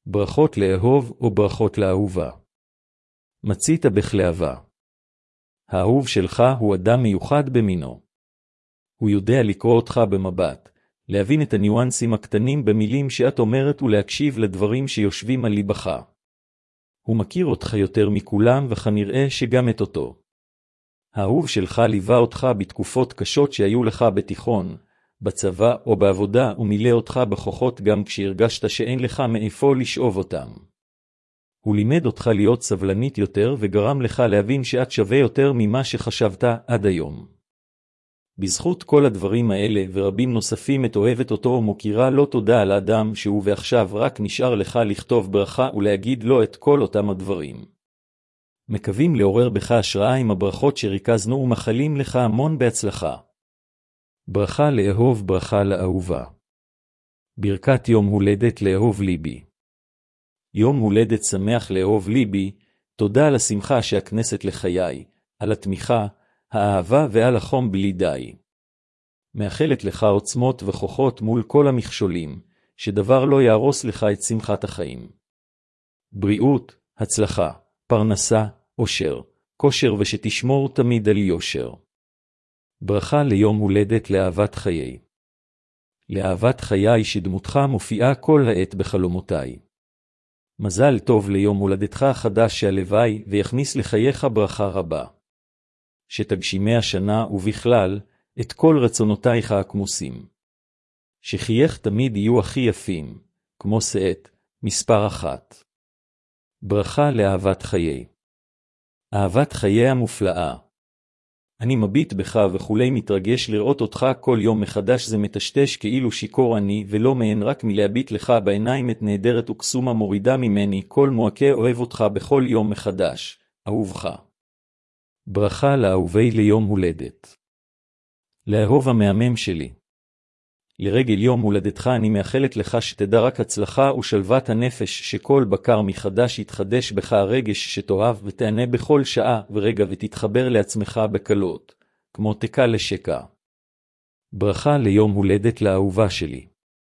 ברכות לאהוב או ברכות לאהובה. מצית בך לאהבה. האהוב שלך הוא אדם מיוחד במינו. הוא יודע לקרוא אותך במבט, להבין את הניואנסים הקטנים במילים שאת אומרת ולהקשיב לדברים שיושבים על ליבך. הוא מכיר אותך יותר מכולם וכנראה שגם את אותו. האהוב שלך ליווה אותך בתקופות קשות שהיו לך בתיכון, בצבא או בעבודה ומילא אותך בכוחות גם כשהרגשת שאין לך מאיפה לשאוב אותם. הוא לימד אותך להיות סבלנית יותר וגרם לך להבין שאת שווה יותר ממה שחשבת עד היום. בזכות כל הדברים האלה ורבים נוספים את אוהבת אותו ומוקירה לו תודה על האדם שהוא ועכשיו רק נשאר לך לכתוב ברכה ולהגיד לו את כל אותם הדברים. מקווים לעורר בך השראה עם הברכות שריכזנו ומחלים לך המון בהצלחה. ברכה לאהוב, ברכה לאהובה. ברכת יום הולדת לאהוב ליבי. יום הולדת שמח לאהוב ליבי, תודה על השמחה שהכנסת לחיי, על התמיכה, האהבה ועל החום בלי די. מאחלת לך עוצמות וכוחות מול כל המכשולים, שדבר לא יהרוס לך את שמחת החיים. בריאות, הצלחה, פרנסה, אושר, כושר ושתשמור תמיד על יושר. ברכה ליום הולדת לאהבת חיי. לאהבת חיי שדמותך מופיעה כל העת בחלומותיי. מזל טוב ליום הולדתך החדש שהלוואי ויכניס לחייך ברכה רבה. שתגשימי השנה ובכלל את כל רצונותייך הכמוסים. שחייך תמיד יהיו הכי יפים, כמו שאת, מספר 1. ברכה לאהבת חיי. אהבת חיי המופלאה. אני מביט בך וכולי מתרגש לראות אותך כל יום מחדש, זה מטשטש כאילו שיקור אני ולא מעין רק מלהביט לך בעיניים את נהדרת וקסומה מורידה ממני כל מועקה אוהב אותך בכל יום מחדש, אהובך. ברכה לאהובי ליום הולדת. לאהוב המהמם שלי. לרגל יום הולדתך אני מאחלת לך שתדע רק הצלחה ושלוות הנפש, שכל בקר מחדש יתחדש בך הרגש שתאהב ותענה בכל שעה ורגע ותתחבר לעצמך בקלות, כמו תקע לשקע. ברכה ליום הולדת לאהובה שלי.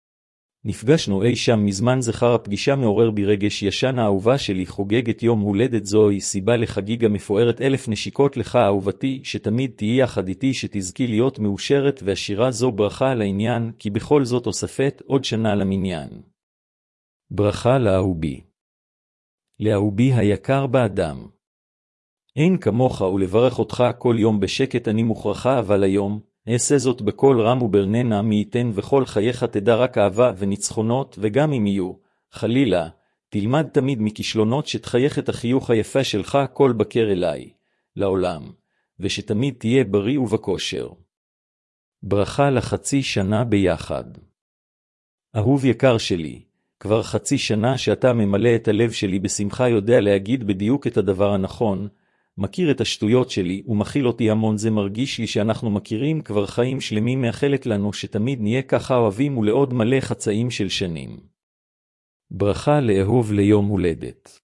נפגשנו אי שם מזמן זכר הפגישה מעורר בי רגש ישן, האהובה שלי חוגגת יום הולדת, זוהי סיבה לחגיגה מפוארת, 1000 נשיקות לך אהובתי, שתמיד תהי יחד איתי, שתזכי להיות מאושרת ועשירה, זו ברכה על העניין, כי בכל זאת אוספת עוד שנה למניין. ברכה לאהובי. לאהובי היקר באדם. אין כמוך ולברך אותך כל יום בשקט אני מוכרחה, אבל היום אעשה זאת בכל רם וברננה, מי ייתן וכל חייך תדע רק אהבה וניצחונות, וגם אם יהיו, חלילה, תלמד תמיד מכישלונות, שתחייך את החיוך היפה שלך כל בקר אליי, לעולם, ושתמיד תהיה בריא ובכושר. ברכה לחצי שנה ביחד. אהוב יקר שלי, כבר חצי שנה שאתה ממלא את הלב שלי בשמחה, יודע להגיד בדיוק את הדבר הנכון, מכיר את השטויות שלי ומכיל אותי המון, זה מרגיש לי שאנחנו מכירים כבר חיים שלמים, מאחלת לנו שתמיד נהיה ככה אוהבים ולעוד מלא חצאים של שנים. ברכה לאהוב ליום הולדת.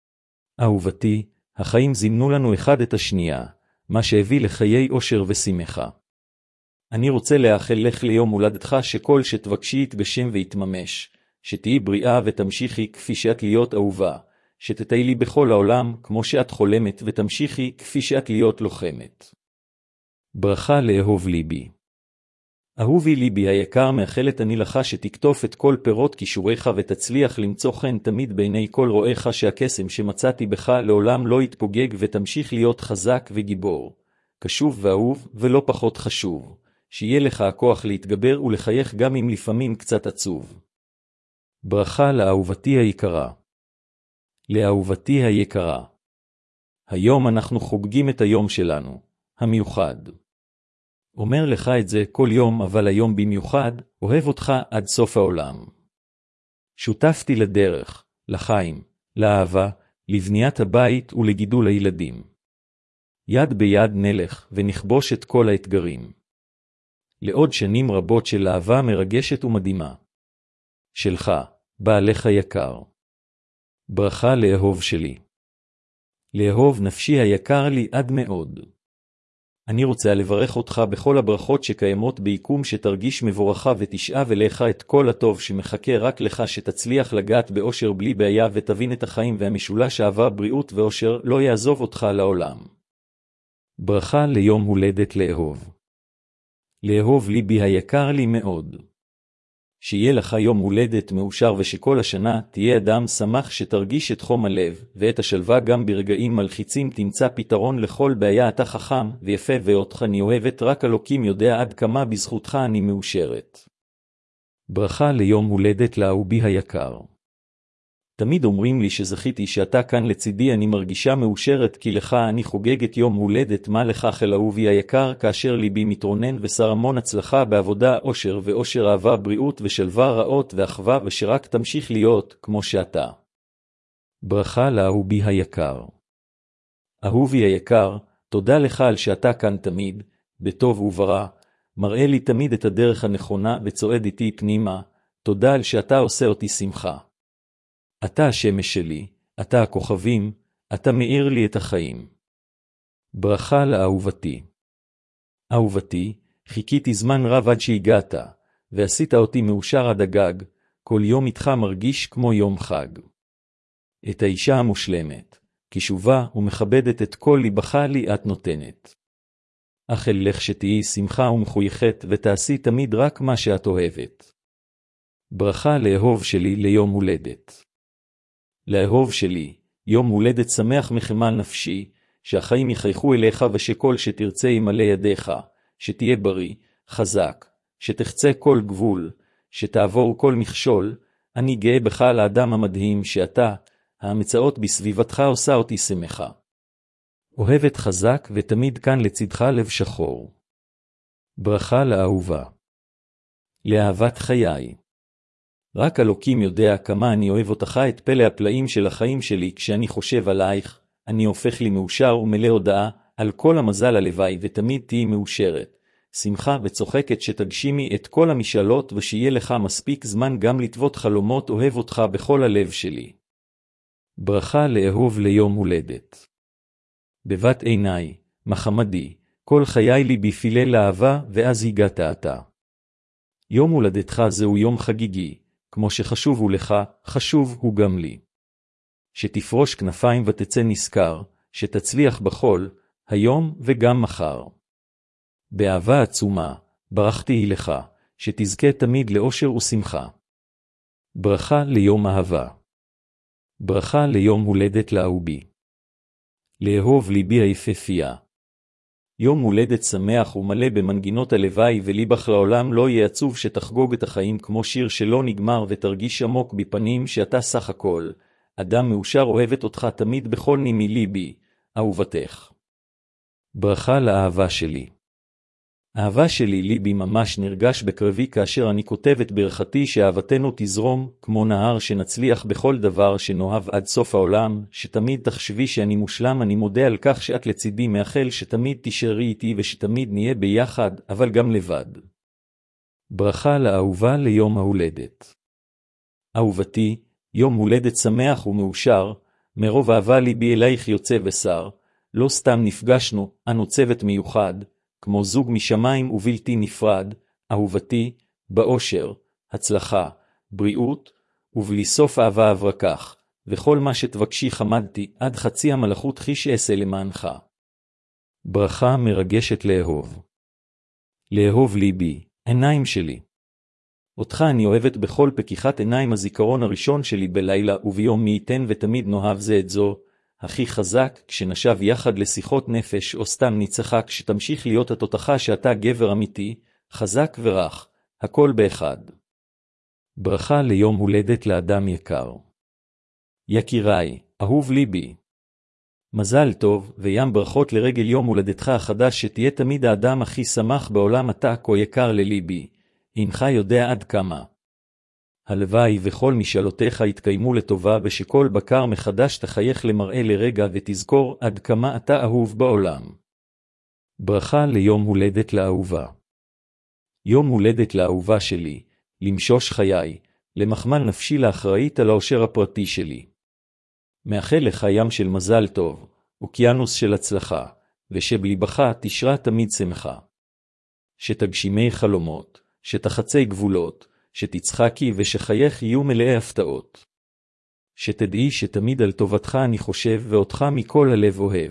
אהובתי, החיים זימנו לנו אחד את השנייה, מה שהביא לחיי אושר ושמחה. אני רוצה לאחל לך ליום הולדתך שכל שתבקשי יתגשם ויתממש, שתהי בריאה ותמשיכי כפי שאת להיות אהובה, שתטיילי בכל העולם כמו שאת חולמת ותמשיכי כפי שאת להיות לוחמת. ברכה לאהוב ליבי. אהובי ליבי היקר, מאחלת אני לך שתקטוף את כל פירות כישוריך ותצליח למצוא חן תמיד בעיני כל רואיך, שהקסם שמצאתי בך לעולם לא יתפוגג, ותמשיך להיות חזק וגיבור, קשוב ואהוב ולא פחות חשוב, שיהיה לך הכוח להתגבר ולחייך גם אם לפעמים קצת עצוב. ברכה לאהובתי היקרה. לאהובתי היקרה. היום אנחנו חוגגים את היום שלנו, המיוחד. אומר לך את זה כל יום, אבל היום במיוחד, אוהב אותך עד סוף העולם. שותפתי לדרך, לחיים, לאהבה, לבניית הבית ולגידול הילדים. יד ביד נלך ונכבוש את כל האתגרים. לעוד שנים רבות של אהבה מרגשת ומדהימה. שלך, בעלך יקר. ברכה לאהוב שלי. לאהוב נפשי היקר לי עד מאוד. אני רוצה לברך אותך בכל הברכות שקיימות ביקום, שתרגיש מבורכה ותשאב אליך את כל הטוב שמחכה רק לך, שתצליח לגעת באושר בלי בעיה ותבין את החיים, והמשולש אהבה, בריאות ואושר לא יעזוב אותך לעולם. ברכה ליום הולדת לאהוב. לאהוב ליבי היקר לי מאוד. שיהיה לך יום הולדת מאושר, ושכל השנה תהיה אדם שמח, שתרגיש את חום הלב ואת השלווה, גם ברגעים מלחיצים תמצא פתרון לכל בעיה. אתה חכם ויפה ואותך אני אוהבת, רק אלוקים יודע עד כמה בזכותך אני מאושרת. ברכה ליום הולדת לאהובי היקר. תמיד אומרים לי שזכיתי שאתה כאן לצידי, אני מרגישה מאושרת כי לך אני חוגגת יום הולדת. מה לך אל אהובי היקר, כאשר ליבי מתרונן ושר המון הצלחה בעבודה, אושר ואושר, אהבה, בריאות ושלווה, רעות ואחווה, ושרק תמשיך להיות כמו שאתה. ברכה לאהובי היקר. אהובי היקר, תודה לך על שאתה כאן תמיד, בטוב וברע, מראה לי תמיד את הדרך הנכונה וצועד איתי פנימה. תודה על שאתה עושה אותי שמחה. אתה השמש שלי, אתה הכוכבים, אתה מאיר לי את החיים. ברכה לאהובתי. אהובתי, חיכיתי זמן רב עד שהגעת, ועשית אותי מאושר עד הגג, כל יום איתך מרגיש כמו יום חג. את האישה המושלמת, כישובה ומכבדת את כל ליבך לי את נותנת. אך אלך שתהי שמחה ומחויכת, ותעשי תמיד רק מה שאת אוהבת. ברכה לאהוב שלי ליום הולדת. לאהוב שלי, יום הולדת שמח מחמל נפשי, שהחיים יחייכו אליך ושכל שתרצה ימלא ידיך, שתהיה בריא, חזק, שתחצה כל גבול, שתעבור כל מכשול. אני גאה בך על האדם המדהים שאתה, האמצעות בסביבתך עושה אותי שמחה. אוהבת חזק ותמיד כאן לצדך לב שחור. ברכה לאהובה. לאהבת חיי. רק אלוקים יודע כמה אני אוהב אותך, את פלא הפלאים של החיים שלי. כשאני חושב עלייך, אני הופך לי מאושר ומלא הודעה על כל המזל הלוואי, ותמיד תהי מאושרת, שמחה וצוחקת, שתגשימי את כל המשאלות, ושיהיה לך מספיק זמן גם לטוות חלומות. אוהב אותך בכל הלב שלי. ברכה לאהוב ליום הולדת. בבת עיניי, מחמדי, כל חיי לי בפילי לאהבה, ואז הגעת אתה. יום הולדתך זהו יום חגיגי, כמו שחשוב הוא לך, חשוב הוא גם לי. שתפרוש כנפיים ותצא נזכר, שתצליח בכל, היום וגם מחר. באהבה עצומה, ברכתי לך, שתזכה תמיד לאושר ושמחה. ברכה ליום אהבה. ברכה ליום הולדת לאהובי. לאהוב ליבי היפהפייה. יום הולדת שמח ומלא במנגינות הלוואי, וליבך לעולם לא יהיה עצוב, שתחגוג את החיים כמו שיר שלא נגמר, ותרגיש עמוק בפנים שאתה סך הכל אדם מאושר. אוהבת אותך תמיד בכל נימי ליבי, אהובתך. ברכה לאהבה שלי. אהבה שלי, ליבי ממש נרגש בקרבי כאשר אני כותבת ברכתי, שאהבתנו תזרום כמו נהר, שנצליח בכל דבר, שנאהב עד סוף העולם, שתמיד תחשבי שאני מושלם. אני מודה על כך שאת לצידי, מאחל שתמיד תישארי איתי ושתמיד נהיה ביחד, אבל גם לבד. ברכה לאהובה ליום ההולדת. אהובתי, יום הולדת שמח ומאושר, מרוב אהבה ליבי אלייך יוצא ושר. לא סתם נפגשנו, אנו צוות מיוחד, כמו זוג משמיים ובלתי נפרד. אהובתי, באושר, הצלחה, בריאות, ובלי סוף אהבה אברקך, וכל מה שתבקשי חמדתי, עד חצי המלאכות חיש אעשה למענך. ברכה מרגשת לאהוב. לאהוב ליבי, עיניים שלי. אותך אני אוהבת בכל פקיחת עיניים, הזיכרון הראשון שלי בלילה וביום, מי ייתן ותמיד נאהב זה את זו, הכי חזק, כשנשב יחד לשיחות נפש, או סתם נצחק, שתמשיך להיות התותחה שאתה גבר אמיתי, חזק ורח, הכל באחד. ברכה ליום הולדת לאדם יקר. יקיריי, אהוב ליבי. מזל טוב וים ברכות לרגל יום הולדתך החדש, שתהיה תמיד האדם הכי שמח בעולם. אתה כה יקר לליבי, אינך יודע עד כמה. הלוואי וכל משאלותיך יתקיימו לטובה, ושכל בקר מחדש תחייך למראה לרגע, ותזכור עד כמה אתה אהוב בעולם. ברכה ליום הולדת לאהובה. יום הולדת לאהובה שלי, למשוש חיי, למחמל נפשי, לאחראית על האושר הפרטי שלי. מאחל לך ים של מזל טוב, אוקיינוס של הצלחה, ושבליבך תשרה תמיד שמחה. שתגשימי חלומות, שתחצי גבולות, שתצחקי ושחייך יהיו מלאי הפתעות. שתדעי שתמיד על טובתך אני חושב ואותך מכל הלב אוהב.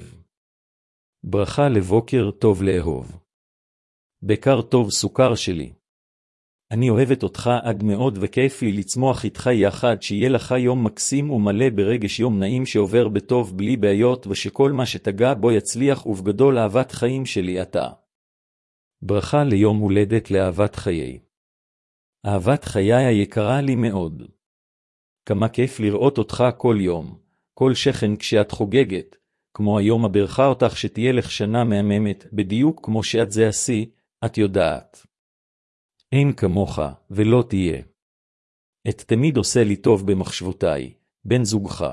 ברכה לבוקר טוב לאהוב. בקר טוב סוכר שלי. אני אוהבת אותך עד מאוד וכיף לי לצמוח איתך יחד, שיהיה לך יום מקסים ומלא ברגש, יום נעים שעובר בטוב בלי בעיות, ושכל מה שתגע בו יצליח, ובגדול אהבת חיים שלי אתה. ברכה ליום הולדת לאהבת חיי. אהבת חיי היקרה לי מאוד. כמה כיף לראות אותך כל יום, כל שכן כשאת חוגגת, כמו היום הברכה אותך שתהיה לך שנה מהממת, בדיוק כמו שאת זה עשי, את יודעת. אין כמוך ולא תהיה. את תמיד עושה לי טוב במחשבותיי, בן זוגך.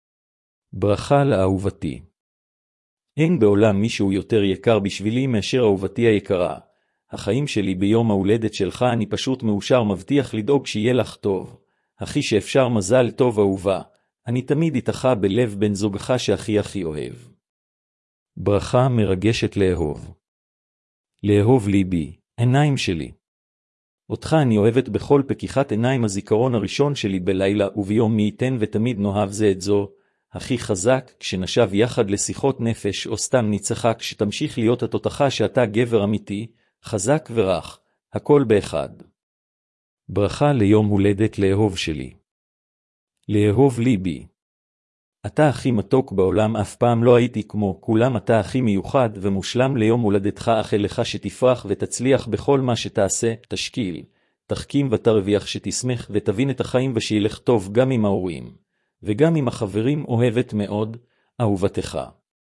ברכה לאהובתי. אין בעולם מישהו יותר יקר בשבילי מאשר אהובתי היקרה. החיים שלי ביום ההולדת שלך, אני פשוט מאושר, מבטיח לדאוג שיהיה לך טוב. הכי שאפשר, מזל טוב אהובה, אני תמיד איתך בלב, בן זוגך שהכי הכי אוהב. ברכה מרגשת לאהוב. לאהוב ליבי, עיניים שלי. אותך אני אוהבת בכל פקיחת עיניים, הזיכרון הראשון שלי בלילה וביום מי ייתן ותמיד נאהב זה את זו, הכי חזק כשנשב יחד לשיחות נפש או סתם ניצחה, כשתמשיך להיות התותחה שאתה גבר אמיתי, חזק ורח, הכל באחד. ברכה ליום הולדת לאהוב שלי. לאהוב ליבי. אתה הכי מתוק בעולם, אף פעם לא הייתי כמו כולם, אתה הכי מיוחד ומושלם, ליום הולדתך אאחל לך שתפרח ותצליח בכל מה שתעשה, תשקיל, תחכים ותרוויח, שתשמח ותבין את החיים ושילך טוב גם עם ההורים, וגם עם החברים, אוהבת מאוד, אהובתך.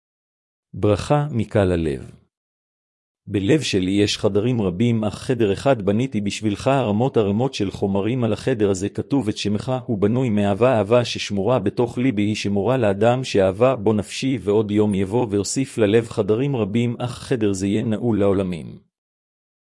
ברכה מקל הלב. בלב שלי יש חדרים רבים, אך חדר אחד בניתי בשבילך, ערמות של חומרים, על החדר הזה כתוב את שמך, הוא בנוי מאהבה, אהבה ששמורה בתוך ליבי, היא שמורה לאדם שאהבה בו נפשי, ועוד יום יבוא והוסיף ללב חדרים רבים, אך חדר זה יהיה נעול לעולמים.